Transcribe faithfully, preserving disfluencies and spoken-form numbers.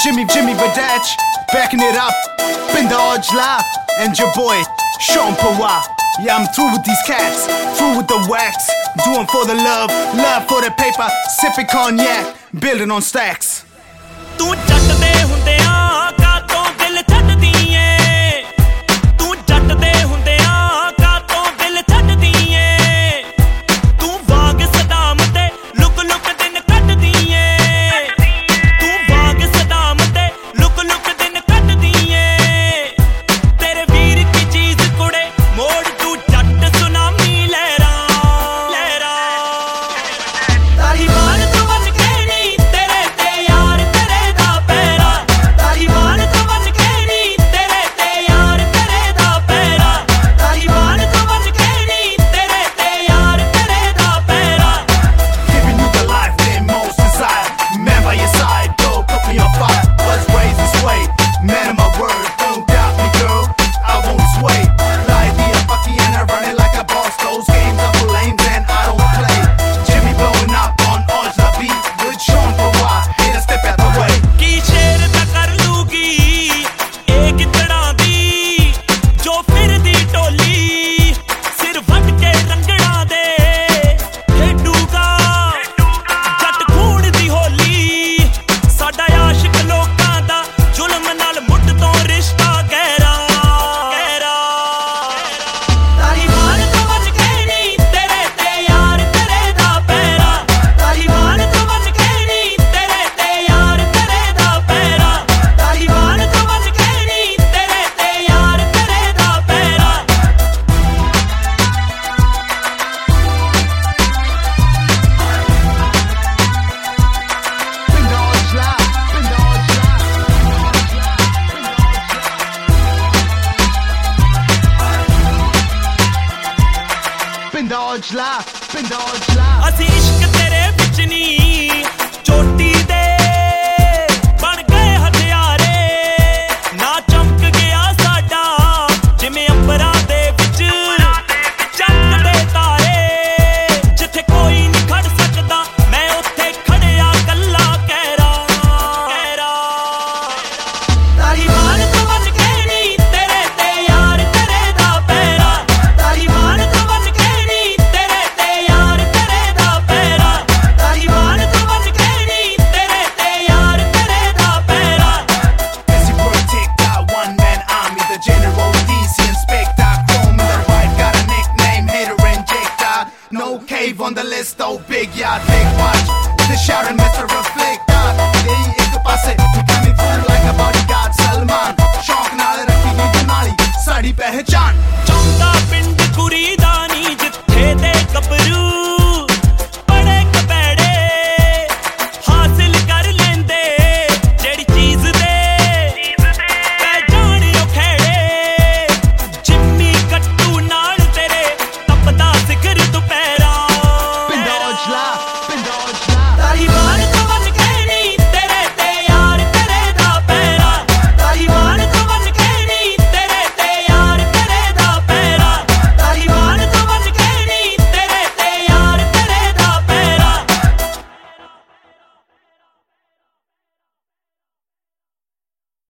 Jimmy, Jimmy Badach, backing it up. Been the Ojla, and your boy, Sean Pawa. Yeah, I'm through with these cats, through with the wax. Doing for the love, love for the paper. Sipping cognac, building on stacks. ਤੂੰ ਜੱਟ ਦੇ ਹੁੰਦਿਆਂ ਕਾਤੋਂ ਦਿਲ ਛੱਡਦੀ ਏ ਤੂੰ ਜੱਟ ਦੇ ਹੁੰਦਿਆਂ ਕਾਤੋਂ ਦਿਲ ਛੱਡਦੀ ਏ ਤੂੰ ਵਾਗ ਸਦਾਮ ਤੇ ਲੁਕ ਲੁਕ ਦਿਨ ਕੱਢਦੀ ਏ ਤੂੰ ਵਾਗ ਸਦਾਮ ਤੇ ਲੁਕ ਲੁਕ ਦਿਨ ਕੱਢਦੀ ਏ ਤੇਰੇ ਵੀਰ ਕੀ ਚੀਜ਼ ਕੁੜੇ ਮੋੜ ਤੂੰ ਜੱਟ ਸੁਨਾਮੀ ਲਹਿਰਾਂ ਲਹਿਰਾਂ ਤਾਲੀਬਾਨ ਤੋਂ ਬਚ ਕੇ ਨੀ ਤੇਰੇ ਤੇ ਯਾਰ ਅਸੀਂ ਇਸ਼ਕ ਤੇਰੇ ਵਿੱਚ ਨੀ